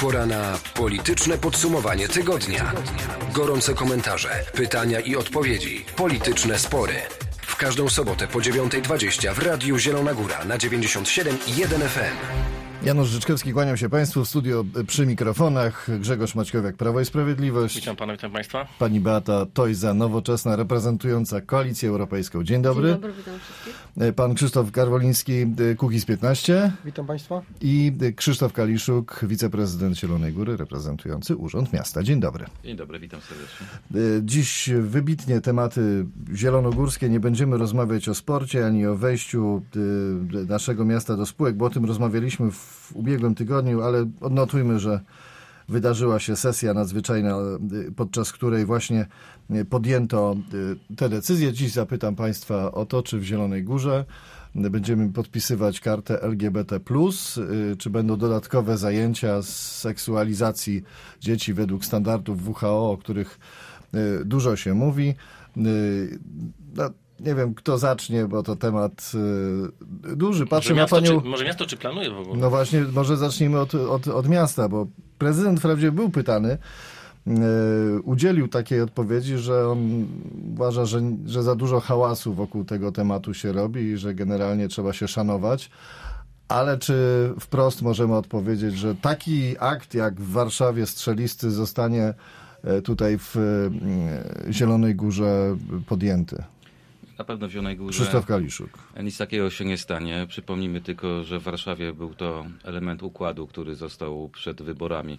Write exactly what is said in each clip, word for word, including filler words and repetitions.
Pora na polityczne podsumowanie tygodnia. Gorące komentarze, pytania i odpowiedzi. Polityczne spory. W każdą sobotę po dziewiąta dwadzieścia w Radiu Zielona Góra na dziewięćdziesiąt siedem i jeden F M. Janusz Życzkowski, kłaniam się Państwu w studio przy mikrofonach. Grzegorz Maćkowiak, Prawo i Sprawiedliwość. Witam Pana, witam Państwa. Pani Beata Tojza, Nowoczesna, reprezentująca Koalicję Europejską. Dzień dobry. Dzień dobry, witam wszystkich. Pan Krzysztof Garwoliński, Kukiz piętnaście. Witam Państwa. I Krzysztof Kaliszuk, wiceprezydent Zielonej Góry, reprezentujący Urząd Miasta. Dzień dobry. Dzień dobry, witam serdecznie. Dziś wybitnie tematy zielonogórskie. Nie będziemy rozmawiać o sporcie, ani o wejściu naszego miasta do spółek, bo o tym rozmawialiśmy w ubiegłym tygodniu, ale odnotujmy, że wydarzyła się sesja nadzwyczajna, podczas której właśnie podjęto te decyzje. Dziś zapytam Państwa o to, czy w Zielonej Górze będziemy podpisywać kartę L G B T plus, czy będą dodatkowe zajęcia z seksualizacji dzieci według standardów W H O, o których dużo się mówi. No, nie wiem, kto zacznie, bo to temat y, duży. Patrzę może, na miasto, panią... czy, może miasto czy planuje w ogóle? No właśnie, może zacznijmy od, od, od miasta, bo prezydent wprawdzie był pytany, y, udzielił takiej odpowiedzi, że on uważa, że, że za dużo hałasu wokół tego tematu się robi i że generalnie trzeba się szanować. Ale czy wprost możemy odpowiedzieć, że taki akt jak w Warszawie strzelisty zostanie tutaj w y, Zielonej Górze podjęty? Na pewno w Zielonej Górze Krzysztof Kaliszuk. Nic takiego się nie stanie. Przypomnijmy tylko, że w Warszawie był to element układu, który został przed wyborami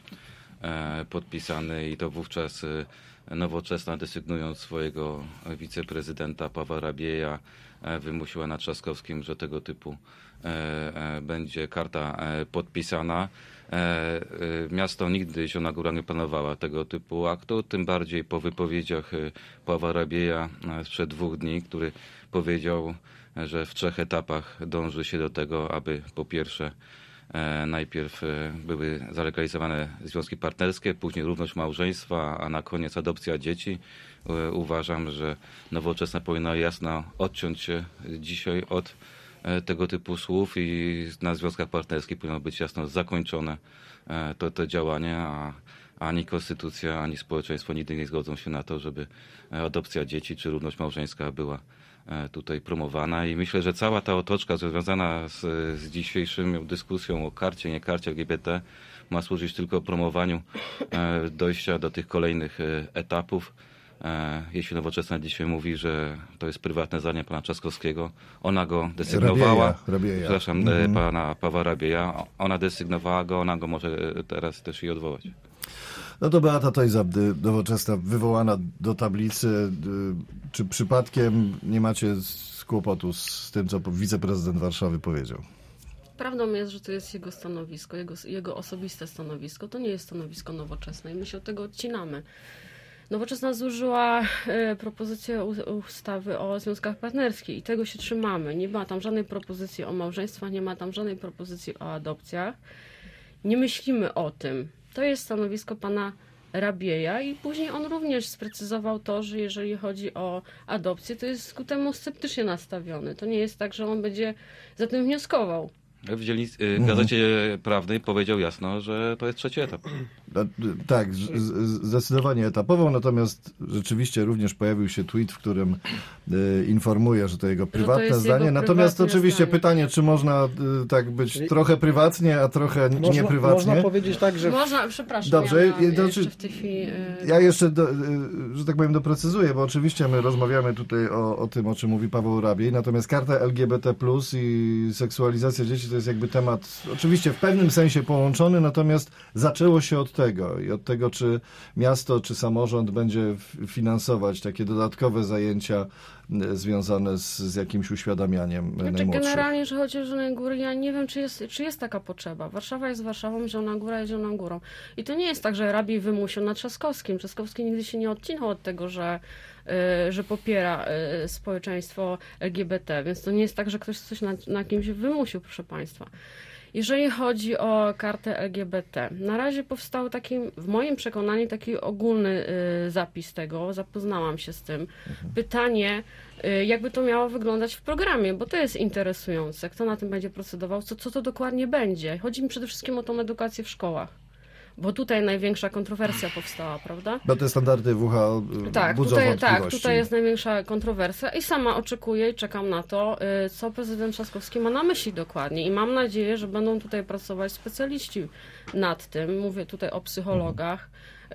e, podpisany i to wówczas e, Nowoczesna, desygnując swojego wiceprezydenta Pawła Rabieja, e, wymusiła na Trzaskowskim, że tego typu e, e, będzie karta e, podpisana. E, e, miasto nigdy, Zielona Góra, nie planowała tego typu aktu, tym bardziej po wypowiedziach e, Pawła Rabieja e, sprzed dwóch dni, który powiedział, e, że w trzech etapach dąży się do tego, aby po pierwsze e, najpierw e, były zalegalizowane związki partnerskie, później równość małżeństwa, a na koniec adopcja dzieci. E, uważam, że Nowoczesna powinna jasno odciąć się dzisiaj od tego typu słów i na związkach partnerskich powinno być jasno zakończone to, to działanie, a ani konstytucja, ani społeczeństwo nigdy nie zgodzą się na to, żeby adopcja dzieci czy równość małżeńska była tutaj promowana i myślę, że cała ta otoczka związana z, z dzisiejszą dyskusją o karcie, nie karcie L G B T ma służyć tylko promowaniu dojścia do tych kolejnych etapów. Jeśli Nowoczesna dzisiaj mówi, że to jest prywatne zdanie pana Trzaskowskiego, ona go desygnowała, Rabieja, Rabieja. przepraszam, mm-hmm. pana Pawła Rabieja, ona desygnowała go, ona go może teraz też i odwołać. No to Beata Tojza, Nowoczesna, wywołana do tablicy. Czy przypadkiem nie macie kłopotu z tym, co wiceprezydent Warszawy powiedział? Prawdą jest, że to jest jego stanowisko, jego, jego osobiste stanowisko. To nie jest stanowisko Nowoczesnej. My się od tego odcinamy. Nowoczesna złożyła e, propozycję u, ustawy o związkach partnerskich i tego się trzymamy. Nie ma tam żadnej propozycji o małżeństwach, nie ma tam żadnej propozycji o adopcjach. Nie myślimy o tym. To jest stanowisko pana Rabieja i później on również sprecyzował to, że jeżeli chodzi o adopcję, to jest ku temu sceptycznie nastawiony. To nie jest tak, że on będzie za tym wnioskował. W dzielnic, w Gazecie Prawnej powiedział jasno, że to jest trzeci etap. Tak, zdecydowanie etapową, natomiast rzeczywiście również pojawił się tweet, w którym y, informuje, że to jego prywatne to zdanie. jego Natomiast oczywiście zdanie. pytanie, czy można y, tak być Czyli... trochę prywatnie, a trochę można, nieprywatnie. Można powiedzieć tak, że... Można, przepraszam, Dobrze, ja, to, jeszcze czy... w tej chwili... Yy... Ja jeszcze, do, y, że tak powiem, doprecyzuję, bo oczywiście my rozmawiamy tutaj o, o tym, o czym mówi Paweł Rabiej, natomiast karta L G B T plus i seksualizacja dzieci to jest jakby temat oczywiście w pewnym sensie połączony, natomiast zaczęło się od tego i od tego, czy miasto, czy samorząd będzie finansować takie dodatkowe zajęcia związane z, z jakimś uświadamianiem znaczy, najmłodszych. Generalnie, że chodzi o Zieloną Górę, ja nie wiem, czy jest, czy jest taka potrzeba. Warszawa jest Warszawą, Zielona Góra jest Zieloną Górą. I to nie jest tak, że Rabiej wymusił na Trzaskowskim. Trzaskowski nigdy się nie odcinał od tego, że, y, że popiera y, społeczeństwo L G B T, więc to nie jest tak, że ktoś coś na, na kimś wymusił, proszę państwa. Jeżeli chodzi o kartę L G B T, na razie powstał taki, w moim przekonaniu, taki ogólny y, zapis tego, zapoznałam się z tym. Mhm. Pytanie, y, jakby to miało wyglądać w programie, bo to jest interesujące. Kto na tym będzie procedował, co, co to dokładnie będzie. Chodzi mi przede wszystkim o tą edukację w szkołach. Bo tutaj największa kontrowersja powstała, prawda? Bo te standardy W H O tak, budzą tutaj, wątpliwości. Tak, tutaj jest największa kontrowersja i sama oczekuję i czekam na to, co prezydent Trzaskowski ma na myśli dokładnie i mam nadzieję, że będą tutaj pracować specjaliści nad tym. Mówię tutaj o psychologach,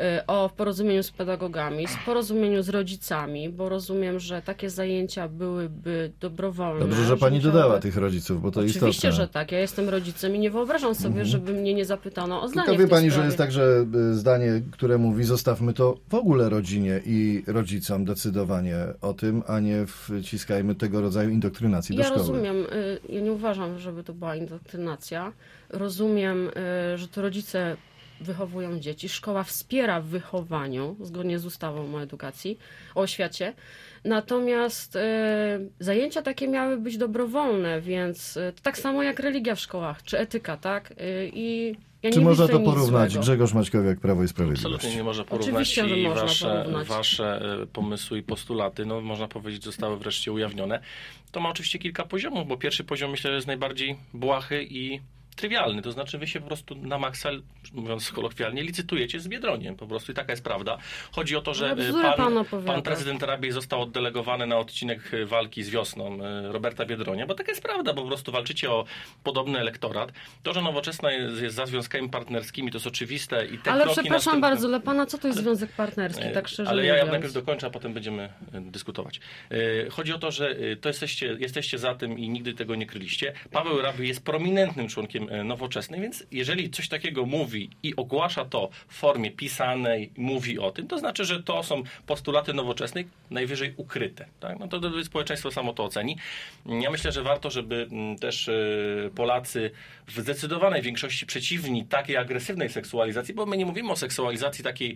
o porozumieniu z pedagogami, z porozumieniu z rodzicami, bo rozumiem, że takie zajęcia byłyby dobrowolne. Dobrze, że pani musiały... dodała tych rodziców, bo to Oczywiście, istotne. Oczywiście, że tak. Ja jestem rodzicem i nie wyobrażam sobie, Mhm. żeby mnie nie zapytano o zdanie Tylko wie w tej pani, sprawie. że jest tak, że zdanie, które mówi zostawmy to w ogóle rodzinie i rodzicom decydowanie o tym, a nie wciskajmy tego rodzaju indoktrynacji do Ja szkoły. rozumiem, ja nie uważam, żeby to była indoktrynacja. Rozumiem, że to rodzice wychowują dzieci. Szkoła wspiera w wychowaniu, zgodnie z ustawą o edukacji, o oświacie. Natomiast e, zajęcia takie miały być dobrowolne, więc e, tak samo jak religia w szkołach, czy etyka, tak? E, i ja Czy nie można widzę to nic porównać? złego. Grzegorz Maćkowiak, Prawo i Sprawiedliwość. Absolutnie nie można porównać Oczywiście, że i można wasze, porównać. wasze e, pomysły i postulaty, no można powiedzieć, zostały wreszcie ujawnione. To ma oczywiście kilka poziomów, bo pierwszy poziom myślę, że jest najbardziej błahy i trywialny, to znaczy wy się po prostu na maksa, mówiąc kolokwialnie, licytujecie z Biedroniem, po prostu i taka jest prawda. Chodzi o to, że Bzdura pan, pan opowiada. pan prezydent Rabiej został oddelegowany na odcinek walki z Wiosną Roberta Biedronia, bo taka jest prawda, bo po prostu walczycie o podobny elektorat. To, że Nowoczesna jest, jest za związkami partnerskimi, to jest oczywiste i te Ale kroki przepraszam następne... bardzo, dla pana co to jest związek partnerski, tak szczerze Ale ja, mówiąc? ja najpierw dokończę, a potem będziemy dyskutować. Chodzi o to, że to jesteście, jesteście za tym i nigdy tego nie kryliście. Paweł Rabiej jest prominentnym członkiem Nowoczesnej, więc jeżeli coś takiego mówi i ogłasza to w formie pisanej, mówi o tym, to znaczy, że to są postulaty Nowoczesnej najwyżej ukryte. Tak? No to społeczeństwo samo to oceni. Ja myślę, że warto, żeby też Polacy w zdecydowanej większości przeciwni takiej agresywnej seksualizacji, bo my nie mówimy o seksualizacji takiej,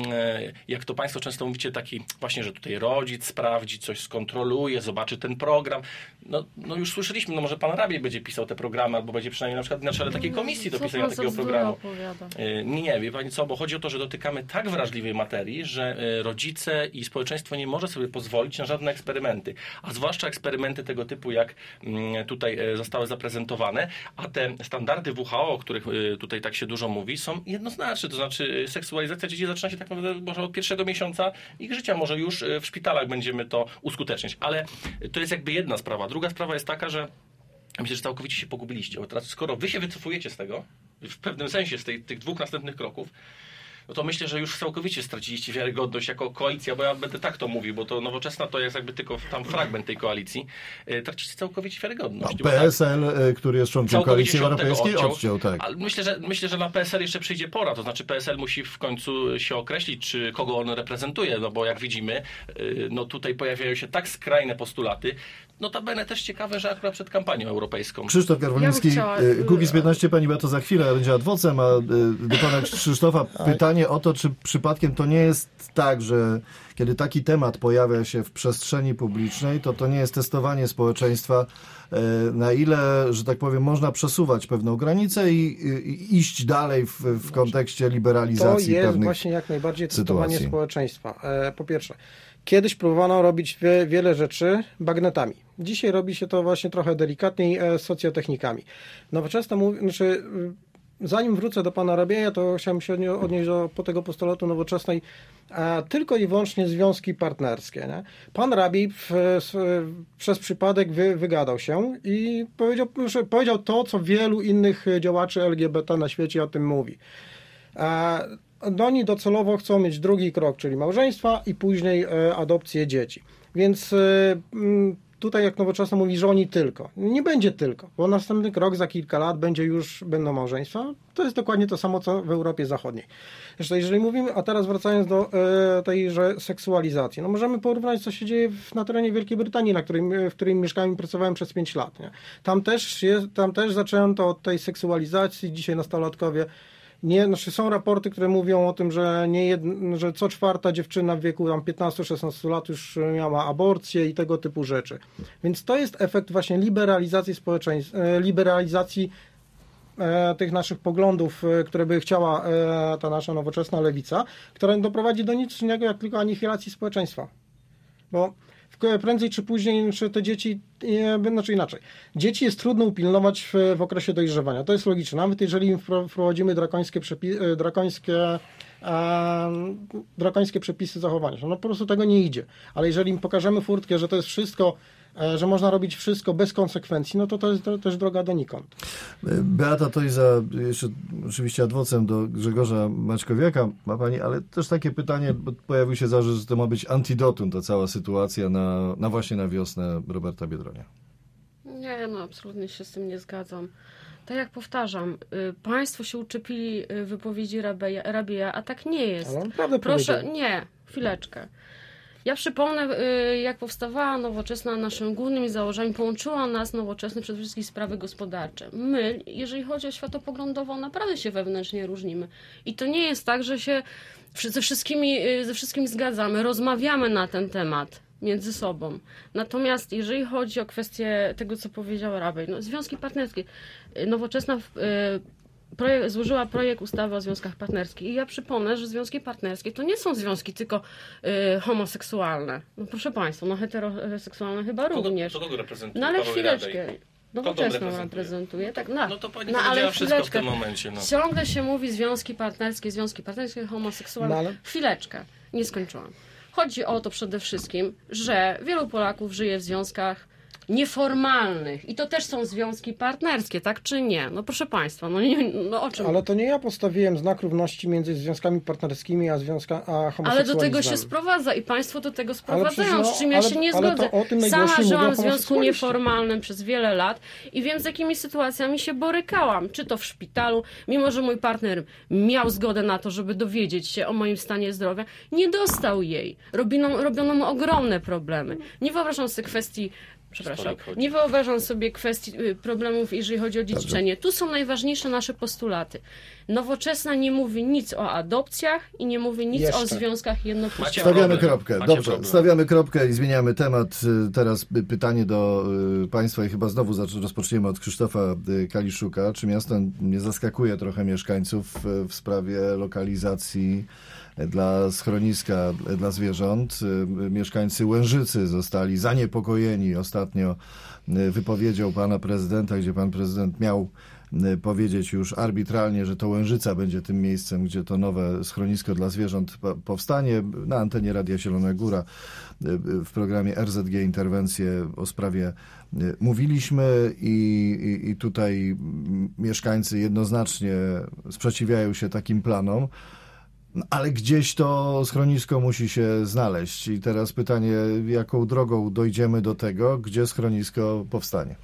jak to państwo często mówicie, takiej właśnie, że tutaj rodzic sprawdzi, coś skontroluje, zobaczy ten program. No, no już słyszeliśmy, no może pan Rabiej będzie pisał te programy, albo będzie przynajmniej na przykład na czele takiej komisji do pisania takiego programu. Nie, nie, wie pani co, bo chodzi o to, że dotykamy tak wrażliwej materii, że rodzice i społeczeństwo nie może sobie pozwolić na żadne eksperymenty, a zwłaszcza eksperymenty tego typu, jak tutaj zostały zaprezentowane, a te standardy W H O, o których tutaj tak się dużo mówi, są jednoznaczne, to znaczy seksualizacja dzieci zaczyna się tak naprawdę może od pierwszego miesiąca ich życia, może już w szpitalach będziemy to uskuteczniać, ale to jest jakby jedna sprawa. Druga sprawa jest taka, że myślę, że całkowicie się pogubiliście, bo teraz skoro wy się wycofujecie z tego, w pewnym sensie z tej, tych dwóch następnych kroków, no to myślę, że już całkowicie straciliście wiarygodność jako koalicja, bo ja będę tak to mówił, bo to Nowoczesna to jest jakby tylko tam fragment tej koalicji. Tracicie całkowicie wiarygodność. No, P S L, tak, który jest członkiem Koalicji Europejskiej, odciął. odciął, tak. Ale myślę, że, myślę, że na P S L jeszcze przyjdzie pora, to znaczy P S L musi w końcu się określić, czy kogo on reprezentuje, no bo jak widzimy, no tutaj pojawiają się tak skrajne postulaty, notabene też ciekawe, że akurat przed kampanią europejską. Krzysztof Garwoliński, ja chciała... Kukiz piętnaście, pani Beato za chwilę będzie adwocem, a do pana Krzysztofa pytanie o to, czy przypadkiem to nie jest tak, że kiedy taki temat pojawia się w przestrzeni publicznej, to to nie jest testowanie społeczeństwa, na ile, że tak powiem, można przesuwać pewną granicę i, i iść dalej w, w kontekście liberalizacji pewnych To jest właśnie jak najbardziej testowanie sytuacji. społeczeństwa. Po pierwsze, kiedyś próbowano robić wie, wiele rzeczy bagnetami. Dzisiaj robi się to właśnie trochę delikatniej socjotechnikami. Nowoczesna mówi, znaczy, zanim wrócę do pana Rabieja, to chciałem się odnieść do po tego postulatu Nowoczesnej a tylko i wyłącznie związki partnerskie. Nie? Pan Rabiej w, w, przez przypadek wy, wygadał się i powiedział, powiedział to, co wielu innych działaczy L G B T na świecie o tym mówi. A oni docelowo chcą mieć drugi krok, czyli małżeństwa i później adopcję dzieci. Więc tutaj jak Nowoczesna mówi, że oni tylko. Nie będzie tylko, bo następny krok za kilka lat będzie już, będą małżeństwa. To jest dokładnie to samo, co w Europie Zachodniej. Zresztą jeżeli mówimy, a teraz wracając do e, tejże seksualizacji, no możemy porównać, co się dzieje w, na terenie Wielkiej Brytanii, na którym, w którym mieszkałem i pracowałem przez pięć lat. Nie? Tam też jest, tam też zaczęto od tej seksualizacji, dzisiaj nastolatkowie. Nie, znaczy są raporty, które mówią o tym, że, nie jed, że co czwarta dziewczyna w wieku tam piętnaście szesnaście lat już miała aborcję i tego typu rzeczy. Więc to jest efekt właśnie liberalizacji społeczeństwa, liberalizacji e, tych naszych poglądów, e, które by chciała e, ta nasza nowoczesna lewica, która doprowadzi do nic innego jak tylko anihilacji społeczeństwa. Bo prędzej czy później czy te dzieci, znaczy inaczej, dzieci jest trudno upilnować w, w okresie dojrzewania. To jest logiczne. Nawet jeżeli im wprowadzimy drakońskie, przepi- drakońskie, e, drakońskie przepisy zachowania, no po prostu tego nie idzie. Ale jeżeli im pokażemy furtkę, że to jest wszystko, e, że można robić wszystko bez konsekwencji, no to to jest to, też droga donikąd. Beata Tojza, jeszcze oczywiście adwocem do Grzegorza Maćkowiaka ma pani, ale też takie pytanie, bo pojawił się zarzut, że to ma być antidotum, ta cała sytuacja na, na właśnie na wiosnę Roberta Biedronia. Nie, no absolutnie się z tym nie zgadzam. Tak jak powtarzam, y, państwo się uczepili y, wypowiedzi Rabia, Rabia, a tak nie jest. Ale on prawdę Proszę, powiedział. nie, chwileczkę. Ja przypomnę, y, jak powstawała Nowoczesna, naszym głównymi założeniami połączyła nas Nowoczesny przede wszystkim sprawy gospodarcze. My, jeżeli chodzi o światopoglądowo, naprawdę się wewnętrznie różnimy. I to nie jest tak, że się ze wszystkimi, y, ze wszystkim zgadzamy, rozmawiamy na ten temat między sobą. Natomiast jeżeli chodzi o kwestię tego, co powiedział Rabej, no, związki partnerskie. Nowoczesna y, projekt, złożyła projekt ustawy o związkach partnerskich i ja przypomnę, że związki partnerskie to nie są związki tylko y, homoseksualne. No proszę Państwa, no heteroseksualne chyba Kogo, również. to kogo reprezentuje No ale Paweł chwileczkę. Rabej? Nowoczesną reprezentuje? reprezentuje. Tak, no, No to pani no, powiedziała ale wszystko w chwileczkę. tym momencie. No. Ciągle się mówi związki partnerskie, związki partnerskie, homoseksualne. No, ale- Chwileczkę, nie skończyłam. Chodzi o to przede wszystkim, że wielu Polaków żyje w związkach nieformalnych i to też są związki partnerskie, tak czy nie? No proszę Państwa, no, nie, no o czym? Ale to nie ja postawiłem znak równości między związkami partnerskimi a, związka, a homoseksualizmem. Ale do tego się sprowadza i Państwo do tego sprowadzają, przecież, no, z czym ja ale- się nie ale zgodzę. to o tym Sama najgłośniej żyłam mówią w związku homoseksualiści. nieformalnym przez wiele lat i wiem, z jakimi sytuacjami się borykałam. Czy to w szpitalu, mimo że mój partner miał zgodę na to, żeby dowiedzieć się o moim stanie zdrowia, nie dostał jej. Robiono, robiono mu ogromne problemy. Nie wyobrażam sobie kwestii Przepraszam. Nie wyobrażam sobie kwestii y, problemów, jeżeli chodzi o dziedziczenie. Tu są najważniejsze nasze postulaty. Nowoczesna nie mówi nic o adopcjach i nie mówi nic Jeszcze. o związkach jednopłciowych. Stawiamy problem. kropkę. Macie Dobrze, problem. stawiamy kropkę i zmieniamy temat. Y, Teraz y, pytanie do y, Państwa i chyba znowu zacz- rozpoczniemy od Krzysztofa y, Kaliszuka. Czy miasto nie zaskakuje trochę mieszkańców y, w sprawie lokalizacji y, dla schroniska y, dla zwierząt? Y, y, Mieszkańcy Łężycy zostali zaniepokojeni ostatnio y, wypowiedzią pana prezydenta, gdzie pan prezydent miał y, powiedzieć już arbitralnie, że to Łężyca będzie tym miejscem, gdzie to nowe schronisko dla zwierząt po- powstanie. Na antenie Radia Zielona Góra y, y, w programie R Z G Interwencje o sprawie y, mówiliśmy i, i, i tutaj mm, mieszkańcy jednoznacznie sprzeciwiają się takim planom. No, ale gdzieś to schronisko musi się znaleźć. I teraz pytanie, jaką drogą dojdziemy do tego, gdzie schronisko powstanie?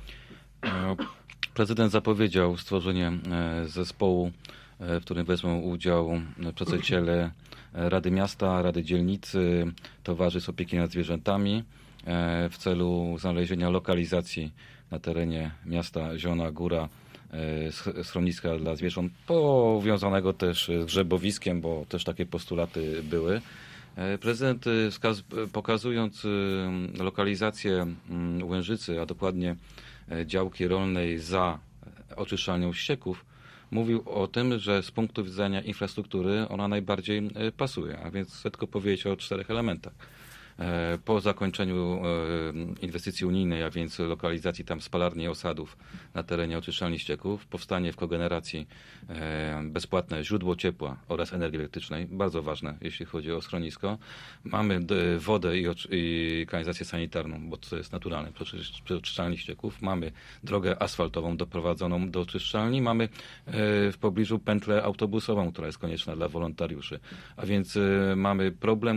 E, Prezydent zapowiedział stworzenie e, zespołu, e, w którym wezmą udział e, przedstawiciele e, Rady Miasta, Rady Dzielnicy, Towarzystw Opieki nad Zwierzętami e, w celu znalezienia lokalizacji na terenie miasta Zielona Góra e, sch- schroniska dla zwierząt, powiązanego też z grzybowiskiem, bo też takie postulaty były. E, Prezydent e, wskaz- pokazując e, lokalizację mm, Łężycy, a dokładnie e, działki rolnej za oczyszczalnią ścieków, mówił o tym, że z punktu widzenia infrastruktury ona najbardziej e, pasuje, a więc chcę tylko powiedzieć o czterech elementach. E, Po zakończeniu e, inwestycji unijnej, a więc lokalizacji tam spalarni osadów na terenie oczyszczalni ścieków, powstanie w kogeneracji e, bezpłatne źródło ciepła oraz energii elektrycznej, bardzo ważne, jeśli chodzi o schronisko. Mamy d- wodę i, ocz- i kanalizację sanitarną, bo to jest naturalne przy oczy- przy oczyszczalni ścieków. Mamy drogę asfaltową doprowadzoną do oczyszczalni. Mamy e, w pobliżu pętlę autobusową, która jest konieczna dla wolontariuszy. A więc e, mamy problem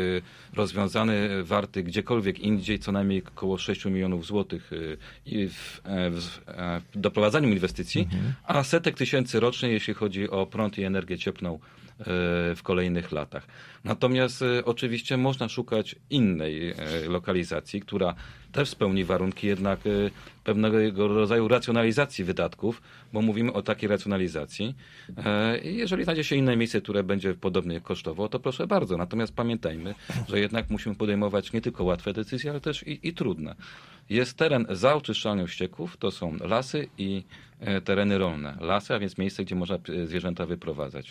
e, rozwiązany, warty gdziekolwiek indziej co najmniej około sześć milionów złotych y, i w, e, w, e, w doprowadzaniu inwestycji, Mhm. a setek tysięcy rocznie, jeśli chodzi o prąd i energię cieplną e, w kolejnych latach. Natomiast e, oczywiście można szukać innej e, lokalizacji, która też spełni warunki jednak pewnego rodzaju racjonalizacji wydatków, bo mówimy o takiej racjonalizacji. Jeżeli znajdzie się inne miejsce, które będzie podobnie kosztowo, to proszę bardzo. Natomiast pamiętajmy, że jednak musimy podejmować nie tylko łatwe decyzje, ale też i, i trudne. Jest teren za oczyszczalnią ścieków, to są lasy i tereny rolne. Lasy, a więc miejsce, gdzie można zwierzęta wyprowadzać.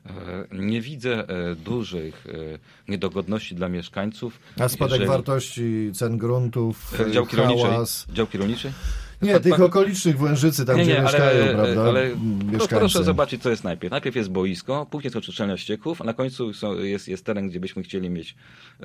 Nie widzę dużych niedogodności dla mieszkańców. A spadek jeżeli... wartości cen gruntów, działki hałas... rolnicze? Działki rolnicze? Nie, Pan, tych pan... okolicznych Włężycy, tam nie, gdzie nie, mieszkają, ale, prawda, ale mieszkańcy. Proszę zobaczyć, co jest najpierw. Najpierw jest boisko, później jest oczyszczalnia ścieków, a na końcu są, jest, jest teren, gdzie byśmy chcieli mieć e,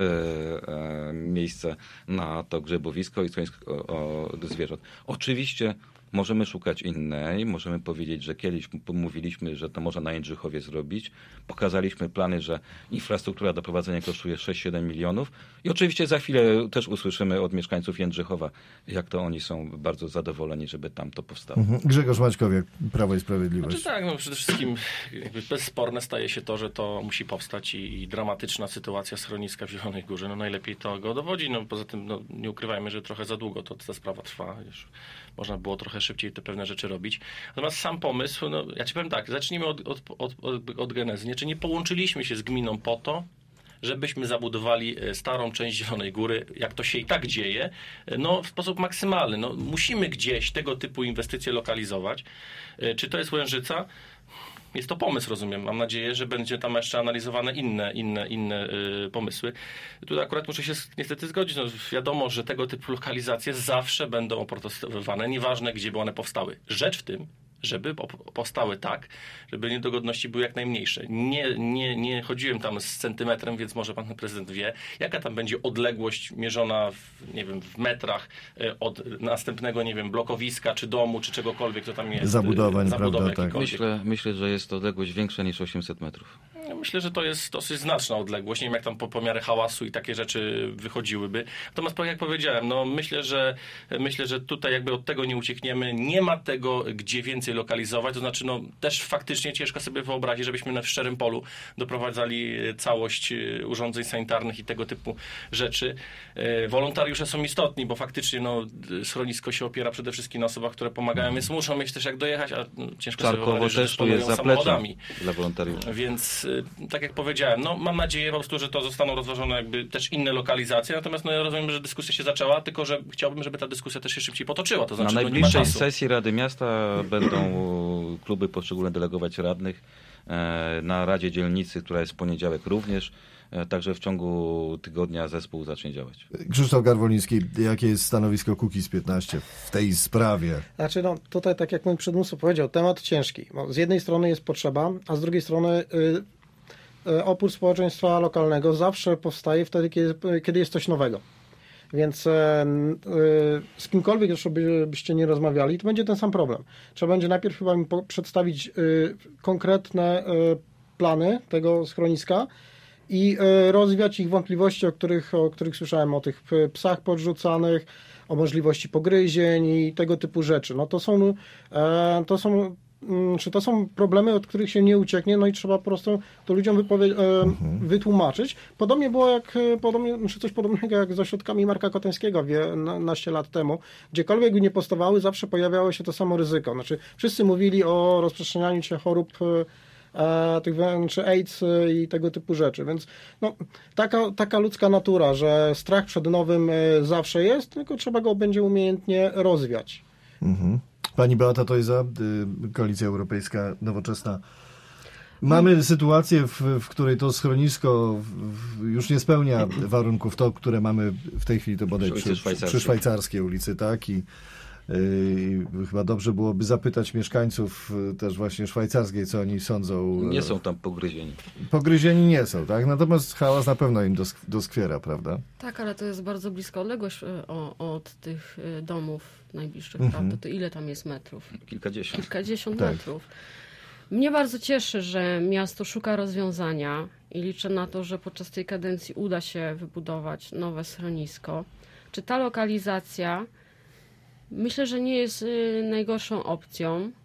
e, miejsce na to grzebowisko i schronisko o, o zwierząt. Oczywiście możemy szukać innej, możemy powiedzieć, że kiedyś mówiliśmy, że to można na Jędrzychowie zrobić. Pokazaliśmy plany, że infrastruktura do prowadzenia kosztuje sześć siedem milionów i oczywiście za chwilę też usłyszymy od mieszkańców Jędrzychowa, jak to oni są bardzo zadowoleni, żeby tam to powstało. Mhm. Grzegorz Maćkowiak, Prawo i Sprawiedliwość. Znaczy tak, no przede wszystkim jakby bezsporne staje się to, że to musi powstać i, i dramatyczna sytuacja schroniska w Zielonej Górze, no najlepiej to go dowodzi. No poza tym no, nie ukrywajmy, że trochę za długo to ta sprawa trwa. Już można było trochę szybciej te pewne rzeczy robić. Natomiast sam pomysł, no ja ci powiem tak, zacznijmy od, od, od, od, od genezy. Nie? Czy nie połączyliśmy się z gminą po to, żebyśmy zabudowali starą część Zielonej Góry, jak to się i tak dzieje, no w sposób maksymalny. No, musimy gdzieś tego typu inwestycje lokalizować. Czy to jest Łężyca? Jest to pomysł, rozumiem. Mam nadzieję, że będzie tam jeszcze analizowane inne, inne, inne y, pomysły. Tutaj akurat muszę się niestety zgodzić. No, wiadomo, że tego typu lokalizacje zawsze będą oprotestowywane, nieważne gdzie by one powstały. Rzecz w tym, żeby powstały tak, żeby niedogodności były jak najmniejsze. Nie, nie, nie chodziłem tam z centymetrem, więc może pan prezydent wie, jaka tam będzie odległość mierzona w, nie wiem, w metrach od następnego, nie wiem, blokowiska, czy domu, czy czegokolwiek, co tam jest. Zabudowań, prawda, tak. Myślę, myślę, że jest to odległość większa niż osiemset metrów. Myślę, że to jest dosyć znaczna odległość. Nie wiem, jak tam po pomiary hałasu i takie rzeczy wychodziłyby. Natomiast, jak powiedziałem, no myślę, że myślę, że tutaj jakby od tego nie uciekniemy. Nie ma tego, gdzie więcej lokalizować. To znaczy, no też faktycznie ciężko sobie wyobrazić, żebyśmy na szczerym polu doprowadzali całość urządzeń sanitarnych i tego typu rzeczy. Wolontariusze są istotni, bo faktycznie no, schronisko się opiera przede wszystkim na osobach, które pomagają, więc muszą mieć też jak dojechać, a no, ciężko Czarkowo sobie wyobrazić, że też tu jest zaplecze dla wolontariuszy. Więc tak jak powiedziałem, no mam nadzieję po prostu, że to zostaną rozważone jakby też inne lokalizacje, natomiast no ja rozumiem, że dyskusja się zaczęła, tylko że chciałbym, żeby ta dyskusja też się szybciej potoczyła. To znaczy, na no, najbliższej sesji Rady Miasta będą kluby poszczególne delegować radnych, na Radzie Dzielnicy, która jest w poniedziałek również, także w ciągu tygodnia zespół zacznie działać. Krzysztof Garwoliński, jakie jest stanowisko Kukiz piętnaście w tej sprawie? Znaczy, no tutaj, tak jak mój przedmówca powiedział, temat ciężki. No, z jednej strony jest potrzeba, a z drugiej strony y, y, opór społeczeństwa lokalnego zawsze powstaje wtedy, kiedy, kiedy jest coś nowego. Więc y, y, z kimkolwiek jeszcze by, byście nie rozmawiali, to będzie ten sam problem. Trzeba będzie najpierw chyba mi po, przedstawić y, konkretne y, plany tego schroniska, i rozwiać ich wątpliwości, o których, o których słyszałem, o tych psach podrzucanych, o możliwości pogryzień i tego typu rzeczy. No to są, to są, czy to są problemy, od których się nie ucieknie, no i trzeba po prostu to ludziom wypowie- mhm. wytłumaczyć. Podobnie było jak, podobnie, czy coś podobnego jak z ośrodkami Marka Kotańskiego naście lat temu. Gdziekolwiek by nie powstawały, zawsze pojawiało się to samo ryzyko. Znaczy, wszyscy mówili o rozprzestrzenianiu się chorób tych czy AIDS i tego typu rzeczy. Więc no, taka, taka ludzka natura, że strach przed nowym zawsze jest, tylko trzeba go będzie umiejętnie rozwiać. Mhm. Pani Beata Tojza, Koalicja Europejska Nowoczesna. Mamy sytuację, w, w której to schronisko już nie spełnia warunków, to, które mamy w tej chwili, to bodaj przy, przy Szwajcarskiej ulicy, tak? I I chyba dobrze byłoby zapytać mieszkańców też właśnie szwajcarskiej, co oni sądzą. Nie są tam pogryzieni. Pogryzieni nie są, tak? Natomiast hałas na pewno im dosk- doskwiera, prawda? Tak, ale to jest bardzo bliska odległość o, od tych domów najbliższych, Mhm. prawda? To ile tam jest metrów? Kilkadziesiąt. Kilkadziesiąt Tak. metrów. Mnie bardzo cieszy, że miasto szuka rozwiązania i liczę na to, że podczas tej kadencji uda się wybudować nowe schronisko. Czy ta lokalizacja... Myślę, że nie jest y, najgorszą opcją.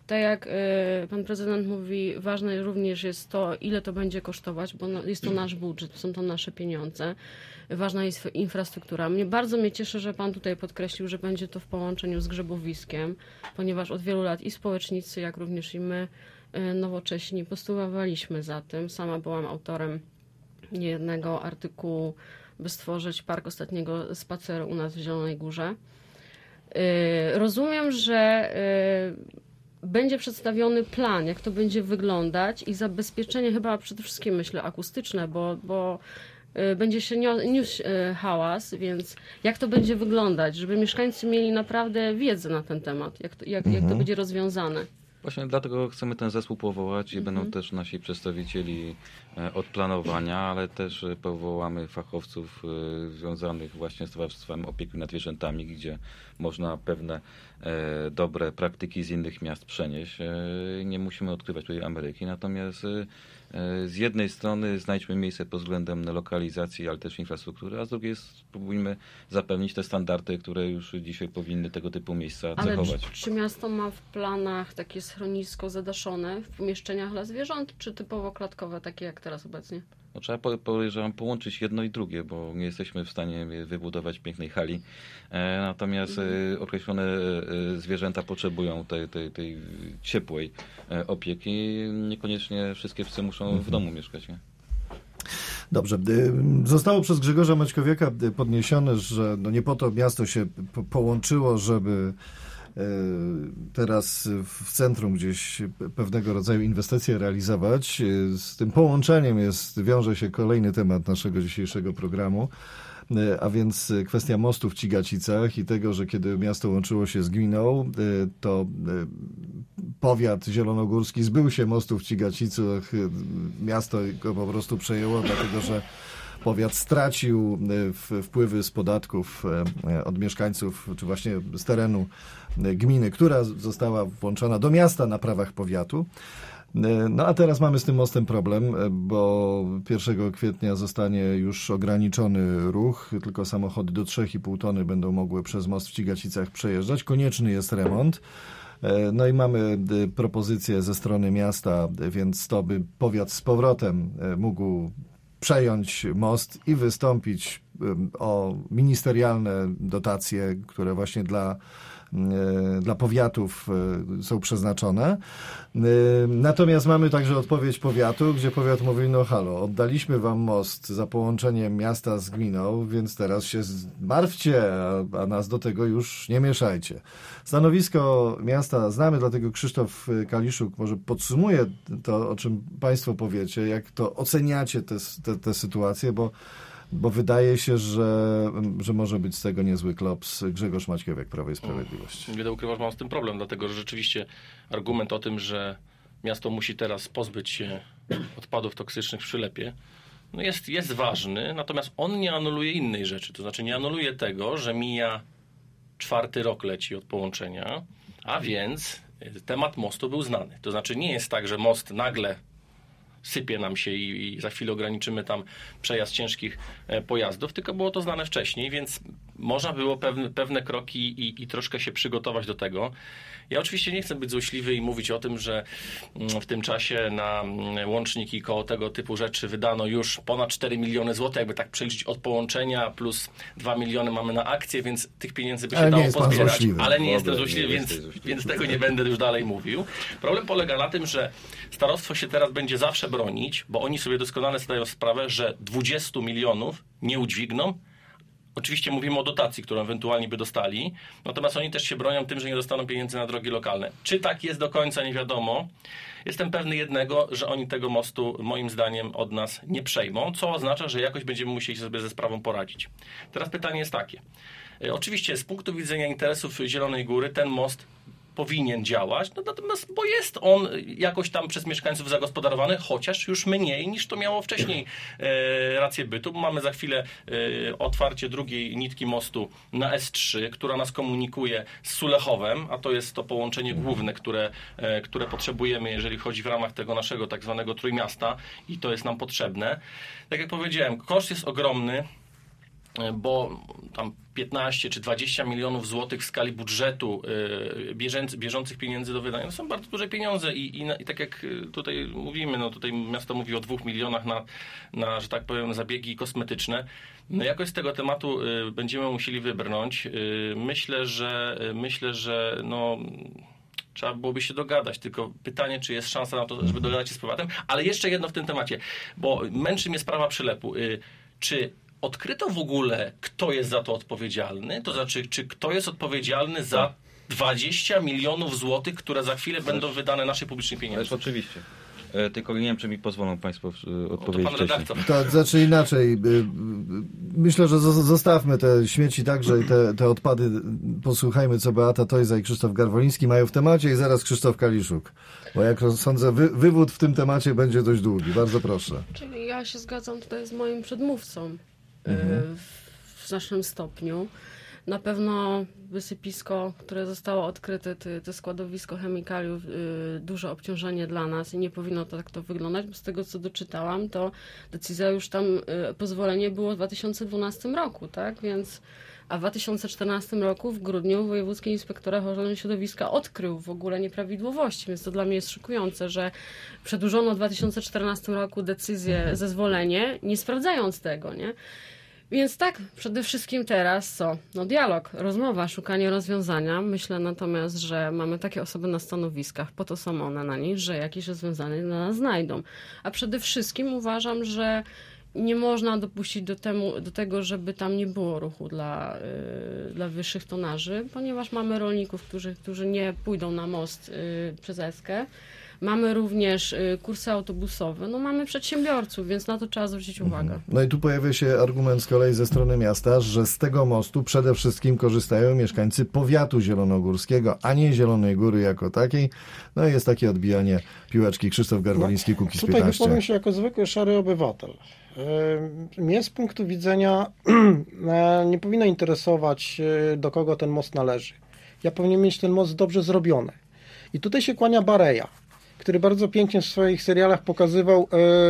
tak jak y, pan prezydent mówi, ważne również jest to, ile to będzie kosztować, bo no, jest to nasz budżet, są to nasze pieniądze. Ważna jest infrastruktura. Mnie bardzo mnie cieszy, że pan tutaj podkreślił, że będzie to w połączeniu z Grzebowiskiem, ponieważ od wielu lat i społecznicy, jak również i my, y, nowocześni, postulowaliśmy za tym. Sama byłam autorem niejednego artykułu, by stworzyć park ostatniego spaceru u nas w Zielonej Górze. Rozumiem, że będzie przedstawiony plan, jak to będzie wyglądać i zabezpieczenie chyba przede wszystkim, myślę, akustyczne, bo, bo będzie się niósł hałas, więc jak to będzie wyglądać, żeby mieszkańcy mieli naprawdę wiedzę na ten temat, jak to, jak, mhm. jak to będzie rozwiązane. Właśnie dlatego chcemy ten zespół powołać i mhm. będą też nasi przedstawicieli od planowania, ale też powołamy fachowców związanych właśnie z Towarzystwem Opieki nad Zwierzętami, gdzie można pewne dobre praktyki z innych miast przenieść. Nie musimy odkrywać tutaj Ameryki, natomiast z jednej strony znajdźmy miejsce pod względem lokalizacji, ale też infrastruktury, a z drugiej spróbujmy zapewnić te standardy, które już dzisiaj powinny tego typu miejsca ale cechować. Czy, czy miasto ma w planach takie schronisko zadaszone w pomieszczeniach dla zwierząt, czy typowo klatkowe, takie jak teraz obecnie? No, trzeba po, podejrzewam połączyć jedno i drugie, bo nie jesteśmy w stanie wybudować pięknej hali. E, natomiast e, określone e, zwierzęta potrzebują tej, tej, tej ciepłej e, opieki. Niekoniecznie wszystkie psy muszą mhm. w domu mieszkać. Nie? Dobrze. Zostało przez Grzegorza Maćkowiaka podniesione, że no nie po to miasto się po- połączyło, żeby teraz w centrum gdzieś pewnego rodzaju inwestycje realizować. Z tym połączeniem jest, wiąże się kolejny temat naszego dzisiejszego programu, a więc kwestia mostu w Cigacicach i tego, że kiedy miasto łączyło się z gminą, to powiat zielonogórski zbył się mostu w Cigacicach, miasto go po prostu przejęło, dlatego że powiat stracił wpływy z podatków od mieszkańców, czy właśnie z terenu gminy, która została włączona do miasta na prawach powiatu. No a teraz mamy z tym mostem problem, bo pierwszego kwietnia zostanie już ograniczony ruch, tylko samochody do trzy i pół tony będą mogły przez most w Cigacicach przejeżdżać. Konieczny jest remont. No i mamy propozycję ze strony miasta, więc to by powiat z powrotem mógł przejąć most i wystąpić o ministerialne dotacje, które właśnie dla, dla powiatów są przeznaczone. Natomiast mamy także odpowiedź powiatu, gdzie powiat mówi, no halo, oddaliśmy wam most za połączenie miasta z gminą, więc teraz się zmartwcie, a, a nas do tego już nie mieszajcie. Stanowisko miasta znamy, dlatego Krzysztof Kaliszuk może podsumuje to, o czym państwo powiecie, jak to oceniacie tę sytuację, bo Bo wydaje się, że, że może być z tego niezły klops. Grzegorz Maćkowiak, Prawo i Sprawiedliwość. Nie będę ukrywał, że mam z tym problem, dlatego że rzeczywiście argument o tym, że miasto musi teraz pozbyć się odpadów toksycznych w Przylepie, no jest, jest ważny, natomiast on nie anuluje innej rzeczy. To znaczy nie anuluje tego, że mija czwarty rok leci od połączenia, a więc temat mostu był znany. To znaczy nie jest tak, że most nagle sypie nam się i, i za chwilę ograniczymy tam przejazd ciężkich e, pojazdów, tylko było to znane wcześniej, więc można było pewne, pewne kroki i, i troszkę się przygotować do tego. Ja oczywiście nie chcę być złośliwy i mówić o tym, że w tym czasie na łączniki i koło tego typu rzeczy wydano już ponad cztery miliony złotych, jakby tak przeliczyć od połączenia, plus dwa miliony mamy na akcję, więc tych pieniędzy by się ale dało pozbierać. Złośliwy. Ale nie jestem nie złośliwy, więc, złośliwy. więc tego nie będę już dalej mówił. Problem polega na tym, że starostwo się teraz będzie zawsze bronić, bo oni sobie doskonale zdają sprawę, że dwadzieścia milionów nie udźwigną. Oczywiście mówimy o dotacji, którą ewentualnie by dostali, natomiast oni też się bronią tym, że nie dostaną pieniędzy na drogi lokalne. Czy tak jest do końca, nie wiadomo. Jestem pewny jednego, że oni tego mostu moim zdaniem od nas nie przejmą, co oznacza, że jakoś będziemy musieli sobie ze sprawą poradzić. Teraz pytanie jest takie. Oczywiście z punktu widzenia interesów Zielonej Góry ten most powinien działać, no natomiast bo jest on jakoś tam przez mieszkańców zagospodarowany, chociaż już mniej niż to miało wcześniej e, rację bytu, bo mamy za chwilę e, otwarcie drugiej nitki mostu na S trzy, która nas komunikuje z Sulechowem, a to jest to połączenie główne, które, e, które potrzebujemy, jeżeli chodzi w ramach tego naszego tak zwanego Trójmiasta i to jest nam potrzebne. Tak jak powiedziałem, koszt jest ogromny. bo tam piętnaście czy dwadzieścia milionów złotych w skali budżetu bieżąc, bieżących pieniędzy do wydania to są bardzo duże pieniądze i, i, i tak jak tutaj mówimy, no tutaj miasto mówi o dwóch milionach na, na, że tak powiem, zabiegi kosmetyczne. No jakoś z tego tematu będziemy musieli wybrnąć. Myślę, że myślę, że no trzeba byłoby się dogadać, tylko pytanie, czy jest szansa na to, żeby dogadać się z prywatnym. Ale jeszcze jedno w tym temacie, bo męczy mnie sprawa przylepu. Czy odkryto w ogóle, kto jest za to odpowiedzialny? To znaczy, czy kto jest odpowiedzialny za dwadzieścia milionów złotych, które za chwilę będą wydane naszej publicznej pieniędzy? Ależ oczywiście. E, tylko nie wiem, czy mi pozwolą Państwo e, odpowiedzieć wcześniej. Tak, znaczy inaczej. Myślę, że zostawmy te śmieci także i te, te odpady. Posłuchajmy, co Beata Tojza i Krzysztof Garwoliński mają w temacie i zaraz Krzysztof Kaliszuk. Bo jak sądzę, wy, wywód w tym temacie będzie dość długi. Bardzo proszę. Czyli ja się zgadzam tutaj z moim przedmówcą Mhm. w znacznym stopniu. Na pewno wysypisko, które zostało odkryte, to składowisko chemikaliów, duże obciążenie dla nas i nie powinno to tak to wyglądać, bo z tego, co doczytałam, to decyzja już tam, pozwolenie było w dwa tysiące dwunastym roku, tak? Więc, a w dwa tysiące czternastym roku w grudniu Wojewódzki Inspektorat Ochrony Środowiska odkrył w ogóle nieprawidłowości, więc to dla mnie jest szokujące, że przedłużono w dwa tysiące czternastym roku decyzję, zezwolenie, nie sprawdzając tego, nie? Więc tak, przede wszystkim teraz co? No dialog, rozmowa, szukanie rozwiązania. Myślę natomiast, że mamy takie osoby na stanowiskach, po to są one na nich, że jakieś rozwiązanie dla nas znajdą. A przede wszystkim uważam, że nie można dopuścić do, temu, do tego, żeby tam nie było ruchu dla, yy, dla wyższych tonaży, ponieważ mamy rolników, którzy, którzy nie pójdą na most yy, przez Eskę. Mamy również y, kursy autobusowe, no mamy przedsiębiorców, więc na to trzeba zwrócić uwagę. No i tu pojawia się argument z kolei ze strony miasta, że z tego mostu przede wszystkim korzystają mieszkańcy powiatu zielonogórskiego, a nie Zielonej Góry jako takiej. No i jest takie odbijanie piłeczki. Krzysztof Garwoliński, Kukiz Tutaj piętnaście. wypowiem się jako zwykły szary obywatel. Mnie z punktu widzenia nie powinno interesować, do kogo ten most należy. Ja powinien mieć ten most dobrze zrobiony. I tutaj się kłania Bareja, który bardzo pięknie w swoich serialach pokazywał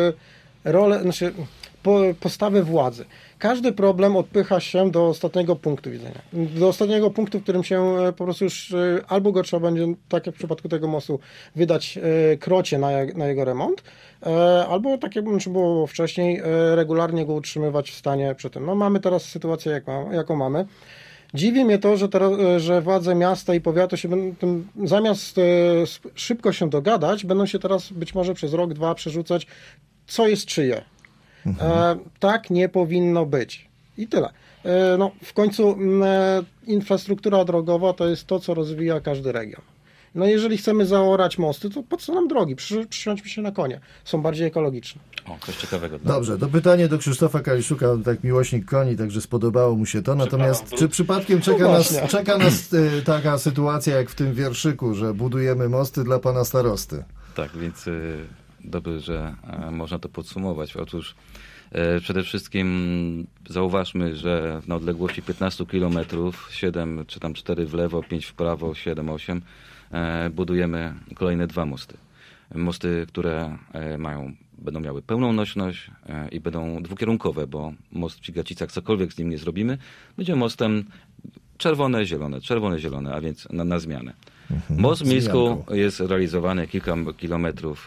e, rolę, znaczy po, postawę władzy. Każdy problem odpycha się do ostatniego punktu widzenia. Do ostatniego punktu, w którym się e, po prostu już e, albo go trzeba będzie, tak jak w przypadku tego mostu, wydać e, krocie na, na jego remont, e, albo tak jak było wcześniej, e, regularnie go utrzymywać w stanie przy tym. No mamy teraz sytuację, jaką, jaką mamy. Dziwi mnie to, że, teraz, że władze miasta i powiatu się będą, zamiast e, szybko się dogadać, będą się teraz być może przez rok, dwa przerzucać, co jest czyje. Mhm. E, tak nie powinno być. I tyle. E, no, w końcu e, infrastruktura drogowa to jest to, co rozwija każdy region. No jeżeli chcemy zaorać mosty, to po co nam drogi? Przy, przysiądźmy się na konie. Są bardziej ekologiczne. O, coś ciekawego. Dobrze, to pytanie do Krzysztofa Kaliszuka, on tak miłośnik koni, także spodobało mu się to. Natomiast czy przypadkiem czeka no nas, czeka nas y, taka sytuacja jak w tym wierszyku, że budujemy mosty dla pana starosty? Tak, więc y, dobrze, że y, można to podsumować. Otóż y, przede wszystkim zauważmy, że na odległości piętnaście kilometrów, siedem czy tam cztery w lewo, pięć w prawo, siedem, osiem, y, budujemy kolejne dwa mosty. Mosty, które y, mają będą miały pełną nośność i będą dwukierunkowe, bo most w Cigacicach, cokolwiek z nim nie zrobimy, będzie mostem czerwone, zielone, czerwone, zielone, a więc na, na zmianę. Mhm. Most w Mińsku jest realizowany kilka kilometrów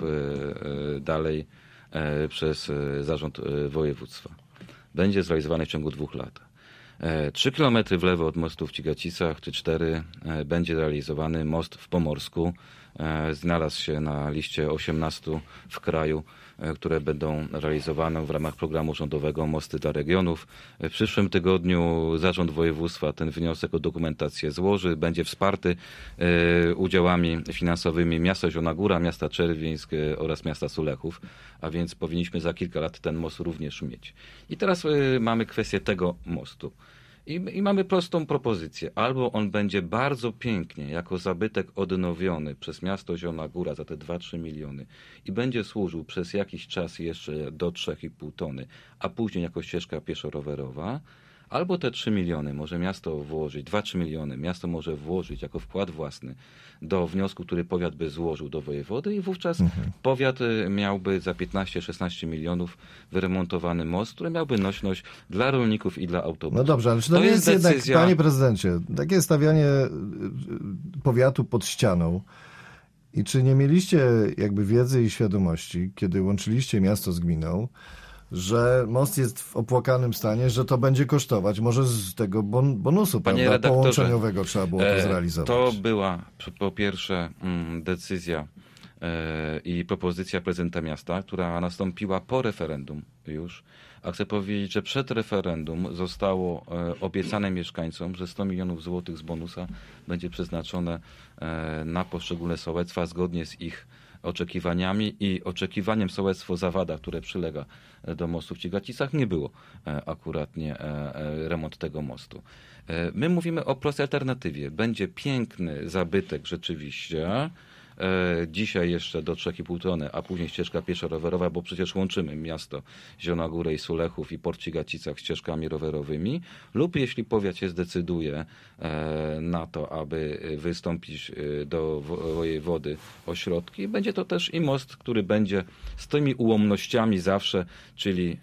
dalej przez Zarząd Województwa. Będzie zrealizowany w ciągu dwóch lat. Trzy kilometry w lewo od mostu w Cigacicach, czy cztery, będzie realizowany most w Pomorsku. Znalazł się na liście osiemnastu w kraju, które będą realizowane w ramach programu rządowego Mosty dla Regionów. W przyszłym tygodniu Zarząd Województwa ten wniosek o dokumentację złoży. Będzie wsparty e, udziałami finansowymi miasta Zielona Góra, miasta Czerwińsk e, oraz miasta Sulechów, a więc powinniśmy za kilka lat ten most również mieć. I teraz e, mamy kwestię tego mostu. I, I mamy prostą propozycję. Albo on będzie bardzo pięknie, jako zabytek odnowiony przez miasto Zielona Góra za te dwa trzy miliony i będzie służył przez jakiś czas jeszcze do trzy i pół tony, a później jako ścieżka pieszo-rowerowa, albo te trzy miliony może miasto włożyć, dwa trzy miliony miasto może włożyć jako wkład własny do wniosku, który powiat by złożył do wojewody i wówczas mhm. powiat miałby za piętnaście szesnaście milionów wyremontowany most, który miałby nośność dla rolników i dla autobusów. No dobrze, ale czy to, to nie jest, jest decyzja... jednak, panie prezydencie, takie stawianie powiatu pod ścianą i czy nie mieliście jakby wiedzy i świadomości, kiedy łączyliście miasto z gminą, że most jest w opłakanym stanie, że to będzie kosztować może z tego bon, bonusu Panie prawda, połączeniowego trzeba było to zrealizować. To była po pierwsze decyzja i propozycja prezydenta miasta, która nastąpiła po referendum już. A chcę powiedzieć, że przed referendum zostało obiecane mieszkańcom, że sto milionów złotych z bonusa będzie przeznaczone na poszczególne sołectwa zgodnie z ich oczekiwaniami i oczekiwaniem sołectwo Zawada, które przylega do mostu w Cigacicach, nie było akuratnie remont tego mostu. My mówimy o prostej alternatywie. Będzie piękny zabytek rzeczywiście, dzisiaj jeszcze do trzy i pół tony, a później ścieżka pieszo-rowerowa, bo przecież łączymy miasto Zielona Góra i Sulechów i Port Cigacicach ścieżkami rowerowymi, lub jeśli powiat się zdecyduje na to, aby wystąpić do wojewody o środki, będzie to też i most, który będzie z tymi ułomnościami zawsze, czyli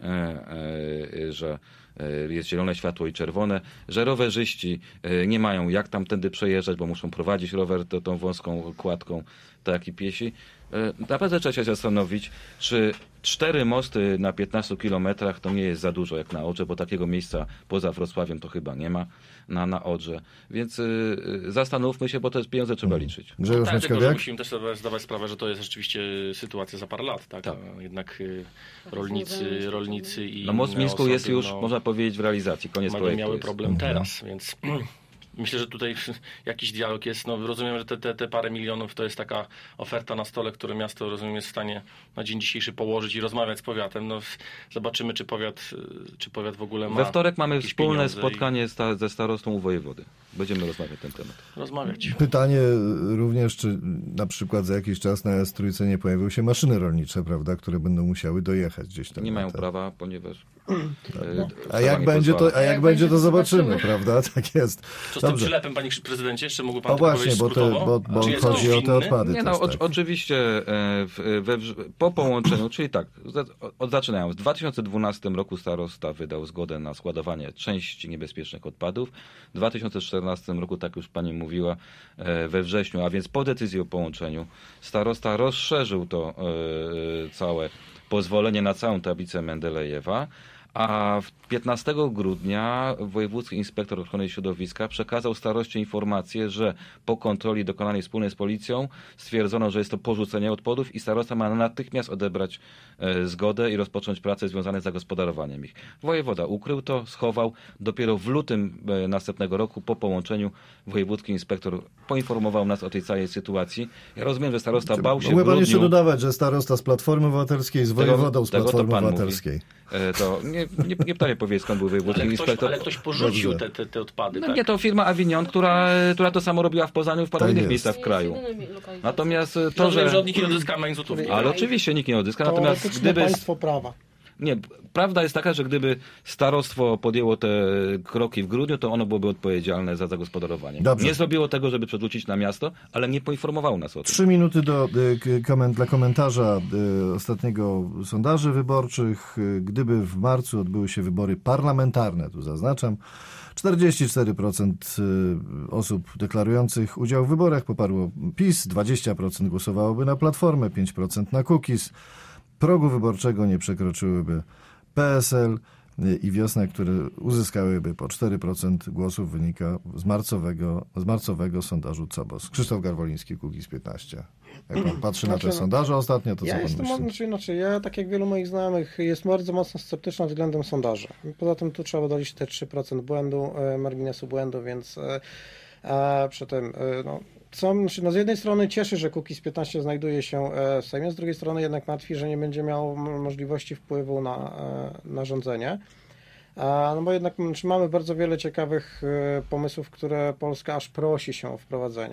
że jest zielone światło i czerwone, że rowerzyści nie mają jak tamtędy przejeżdżać, bo muszą prowadzić rower to, tą wąską kładką, tak jak i piesi. Naprawdę trzeba się zastanowić, czy cztery mosty na piętnastu kilometrach to nie jest za dużo jak na Odrze, bo takiego miejsca poza Wrocławiem to chyba nie ma na, na Odrze. Więc y, zastanówmy się, bo te pieniądze trzeba liczyć. Grzegorz tak, tylko, Maćkowiak? musimy też sobie zdawać sprawę, że to jest rzeczywiście sytuacja za parę lat. Tak? Tak. Jednak y, rolnicy, rolnicy i no most w Mińsku osoby, jest już, no, można powiedzieć, w realizacji. Koniec projektu miały jest. problem teraz, więc... Myślę, że tutaj jakiś dialog jest. No, rozumiem, że te, te, te parę milionów to jest taka oferta na stole, które miasto, rozumiem, jest w stanie na dzień dzisiejszy położyć i rozmawiać z powiatem. No, zobaczymy, czy powiat, czy powiat w ogóle ma. We wtorek mamy wspólne spotkanie i... sta, ze starostą u wojewody. Będziemy rozmawiać na ten temat. Rozmawiać. Pytanie również, czy na przykład za jakiś czas na S trójce nie pojawią się maszyny rolnicze, prawda, które będą musiały dojechać gdzieś tam. Nie mają te... prawa, ponieważ... No. A jak będzie to, a jak będzie to zobaczymy, prawda? Tak jest. Co z tym przylepem, panie prezydencie? Jeszcze mógłby pan o właśnie, bo, te, bo, bo chodzi o te odpady. Nie, no, też, o, tak. Oczywiście w, we, po połączeniu, czyli tak, od, zaczynając. W dwa tysiące dwunastym roku starosta wydał zgodę na składowanie części niebezpiecznych odpadów. W dwa tysiące czternastym roku, tak już pani mówiła, we wrześniu, a więc po decyzji o połączeniu, starosta rozszerzył to e, całe pozwolenie na całą tablicę Mendelejewa, a piętnastego grudnia wojewódzki inspektor ochrony środowiska przekazał staroście informację, że po kontroli dokonanej wspólnie z policją stwierdzono, że jest to porzucenie odpadów i starosta ma natychmiast odebrać e, zgodę i rozpocząć prace związane z zagospodarowaniem ich. Wojewoda ukrył to, schował. Dopiero w lutym e, następnego roku po połączeniu wojewódzki inspektor poinformował nas o tej całej sytuacji. Ja rozumiem, że starosta bał się w grudniu... grudniu... pan jeszcze dodawać, że starosta z Platformy Obywatelskiej, z wojewodą z Platformy Obywatelskiej. E, to nie, nie, nie pytanie powie, skąd był wojewódzki ale inspektor. Ktoś, ale ktoś porzucił te, te, te odpady. No tak? nie, to firma Avignon, która, która to samo robiła w Poznaniu i w paru Tak innych jest. miejscach w kraju. Natomiast to, Rozumiem, że... że od nich nie odzyskamy ani złotówki. Ale oczywiście nikt nie odzyska. Natomiast Teoretyczne gdyby... państwo prawa. Nie, prawda jest taka, że gdyby starostwo podjęło te kroki w grudniu, to ono byłoby odpowiedzialne za zagospodarowanie. Dobrze. Nie zrobiło tego, żeby przerzucić na miasto, ale nie poinformowało nas o tym. Trzy minuty do, y, koment, dla komentarza y, ostatniego sondaży wyborczych. Y, gdyby w marcu odbyły się wybory parlamentarne, tu zaznaczam, czterdzieści cztery procent osób deklarujących udział w wyborach poparło PiS, dwadzieścia procent głosowałoby na Platformę, pięć procent na Kukiz. Progu wyborczego nie przekroczyłyby P S L i Wiosna, które uzyskałyby po cztery procent głosów, wynika z marcowego, z marcowego sondażu C O B O S. Krzysztof Garwoliński, Kukiz piętnaście. Jak pan patrzy na te sondaże ostatnio, to ja co pan jestem, myśli? Znaczy, inaczej, ja, tak jak wielu moich znajomych, jest bardzo mocno sceptyczna względem sondaży. Poza tym tu trzeba dodać te trzy procent błędu, e, marginesu błędu, więc e, e, przy tym, e, no, co, znaczy, no z jednej strony cieszy, że Kukiz piętnaście znajduje się w Sejmie, z drugiej strony jednak martwi, że nie będzie miał możliwości wpływu na, na rządzenie. No bo jednak mamy bardzo wiele ciekawych pomysłów, które Polska aż prosi się o wprowadzenie.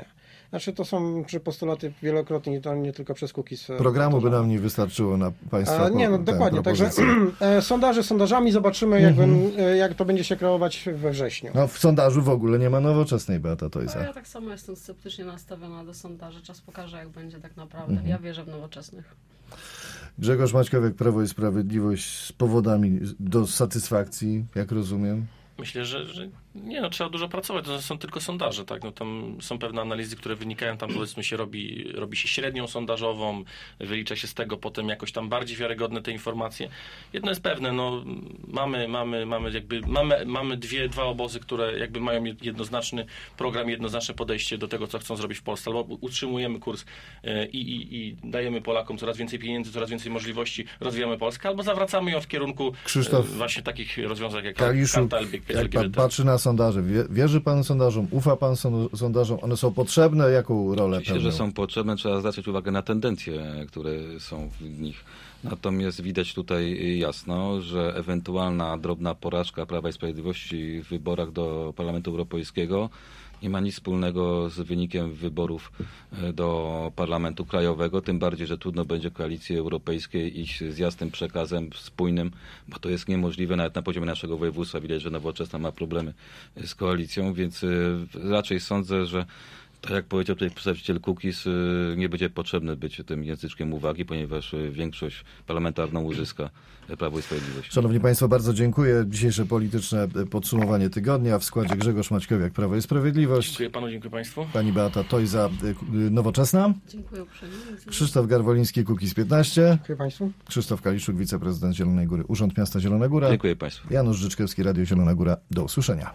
Znaczy to są czy postulaty wielokrotnie, to nie tylko przez Kukiz. Programu by nam nie wystarczyło na państwa. A, nie, no dokładnie, także e, sondaże sondażami, zobaczymy jak, Mhm. ben, jak to będzie się kreować we wrześniu. No w sondażu w ogóle nie ma Nowoczesnej, Beata No, Tojza. ja tak samo jestem sceptycznie nastawiona do sondaży. Czas pokaże, jak będzie tak naprawdę. Mhm. Ja wierzę w Nowoczesnych. Grzegorz Maćkowiak, Prawo i Sprawiedliwość z powodami do satysfakcji, jak rozumiem. Myślę, że, że nie, no, trzeba dużo pracować, to są tylko sondaże, tak, no, tam są pewne analizy, które wynikają, tam powiedzmy się robi, robi się średnią sondażową, wylicza się z tego potem jakoś tam bardziej wiarygodne te informacje. Jedno jest pewne, no, mamy, mamy, mamy jakby, mamy, mamy dwie, dwa obozy, które jakby mają jednoznaczny program, jednoznaczne podejście do tego, co chcą zrobić w Polsce, albo utrzymujemy kurs i, i, i dajemy Polakom coraz więcej pieniędzy, coraz więcej możliwości, rozwijamy Polskę, albo zawracamy ją w kierunku Krzysztof właśnie takich rozwiązań jak Kaliszu, karta L G B T. jak pan patrzy na sondaże, wie, wierzy pan sondażom, ufa pan son- sondażom, one są potrzebne, jaką rolę Oczywiście, pełnią? że są potrzebne, trzeba zwracać uwagę na tendencje, które są w nich. Natomiast widać tutaj jasno, że ewentualna drobna porażka Prawa i Sprawiedliwości w wyborach do Parlamentu Europejskiego nie ma nic wspólnego z wynikiem wyborów do Parlamentu Krajowego, tym bardziej, że trudno będzie koalicji europejskiej iść z jasnym przekazem spójnym, bo to jest niemożliwe, nawet na poziomie naszego województwa widać, że Nowoczesna ma problemy z koalicją, więc raczej sądzę, że tak jak powiedział tutaj przedstawiciel Kukiz, nie będzie potrzebne być tym języczkiem uwagi, ponieważ większość parlamentarną uzyska Prawo i Sprawiedliwość. Szanowni Państwo, bardzo dziękuję. Dzisiejsze polityczne podsumowanie tygodnia w składzie Grzegorz Maćkowiak, Prawo i Sprawiedliwość. Dziękuję panu, dziękuję państwu. Pani Beata Tojza, Nowoczesna. Dziękuję uprzejmie. Krzysztof Garwoliński, Kukiz piętnaście. Dziękuję Państwu. Krzysztof Kaliszuk, wiceprezydent Zielonej Góry, Urząd Miasta Zielona Góra. Dziękuję Państwu. Janusz Życzkewski, Radio Zielona Góra. Do usłyszenia.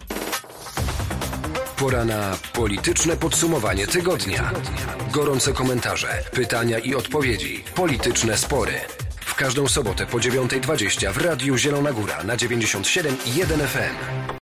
Pora na polityczne podsumowanie tygodnia. Gorące komentarze, pytania i odpowiedzi, polityczne spory. W każdą sobotę po dziewiątej dwadzieścia w Radiu Zielona Góra na dziewięćdziesiąt siedem i jeden F M.